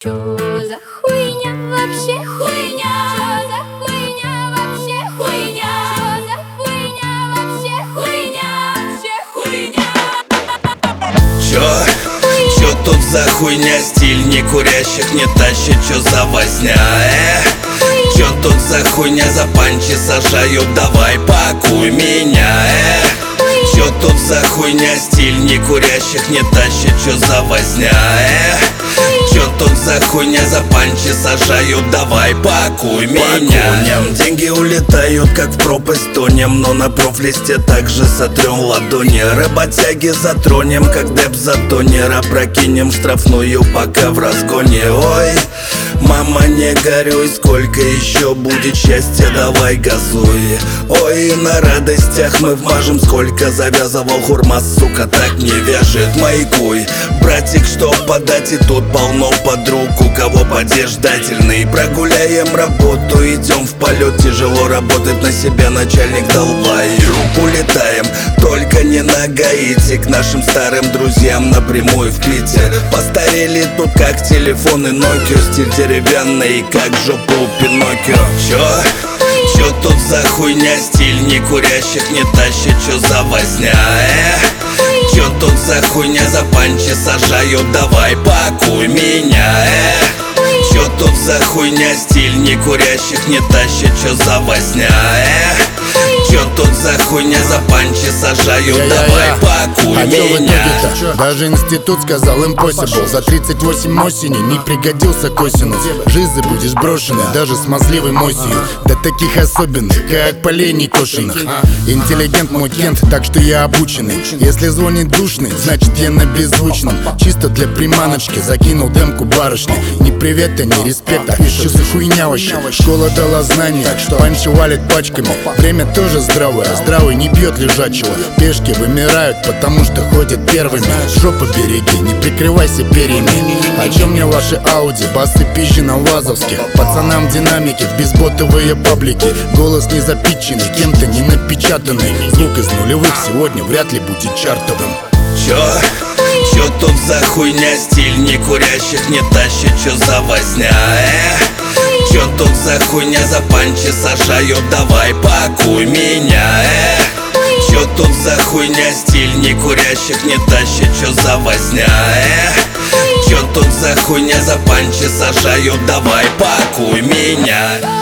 Чё за хуйня вообще хуйня? Чё за хуйня вообще хуйня? Чё за хуйня вообще хуйня? Вообще хуйня. Чё тут за хуйня? Стиль не курящих не тащит, чё за возня, Чё тут за хуйня? За панчи сажают, давай пакуй меня, Чё тут за хуйня? Стиль не курящих не тащит, чё за возня, Чё тут за хуйня? За панчи сажают, давай пакуй меня. Деньги улетают, как в пропасть тонем, но на профлисте также сотрем ладони. Работяги затронем, как деп за тонера. Прокинем штрафную, пока в разгоне. Ой, мама, не горюй, сколько еще будет счастья, давай газуй. Ой, на радостях мы вмажем, сколько завязывал хурма, сука, так не вяжет, маякуй. Братик, что подать, и тут полно подруг, у кого подъезжательный. Прогуляем работу, идем в полет, тяжело работать на себя, начальник долбай. Улетаем, только не на Гаити, к нашим старым друзьям напрямую в Питер. Постарели тут как телефоны Nokia, стиль деревянный, как жопу Пиноккио. Чё тут за хуйня? Стиль не курящих не тащит, чё за возня, Чё тут за хуйня? За панчи сажают, давай пакуй меня, Чё тут за хуйня? Стиль не курящих не тащит, чё за возня, Чё тут за хуйня? За панчи сажают, давай пакуй меня. Даже институт сказал impossible. За 38 осени не пригодился косинус. Жизнь будешь брошенный, даже смазливой мосью. До таких особенных, как полей некошенных. Интеллигент мой кент, так что я обученный. Если звонит душный, значит я на беззвучном. Чисто для приманочки закинул демку барышни. Не привет, а не респект, а что за хуйня вообще? Школа дала знания, так что панчи валят пачками. Время тоже здравое, а здравый не бьет лежачего. Пешки вымирают, потому что ходят первыми. Жопу береги, не прикрывайся перьями. О чем мне ваши ауди, басы пизжи на Вазовске. Пацанам динамики, в безботовые паблики. Голос не запитченный, кем-то не напечатанный. Звук из нулевых сегодня вряд ли будет чартовым. Чё тут за хуйня? Стиль не курящих не тащит, чё за возня, Чё тут за хуйня? За панчи сажают, давай пакуй меня, Чё тут за хуйня? Стиль не курящих не тащит, чё за возня, Чё тут за хуйня? За панчи сажают, давай пакуй меня.